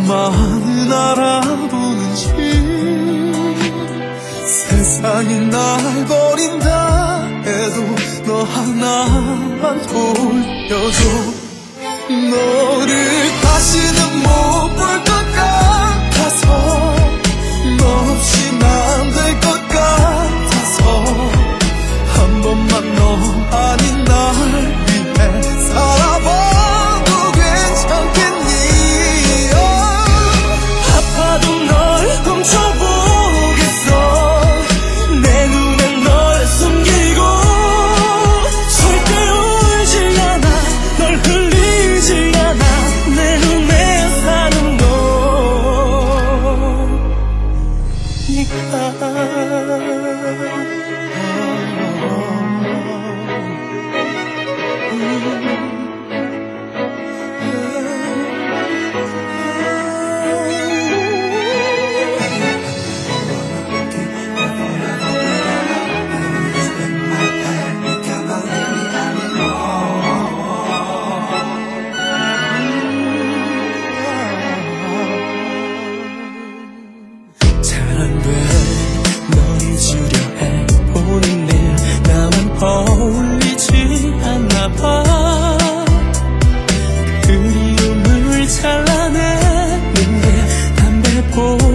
너만 알아보는지. 세상이 날 버린다 해도 너 하나만 보여줘. 너를 다시는 못 볼 것 같아서, 너 없인 안 될 것 같아서, 한 번만 너 아닌 날 위해 살아봐도 괜찮겠니? 아파도 널 훔쳐보겠어. 내 눈엔 널 숨기고 절대 울지 않아. 널 흘리지 않아. 내 눈에 사는 널 잊으려 해보는 일 나만 어울리지 않나 봐. 그리움을 잘라내는데 담배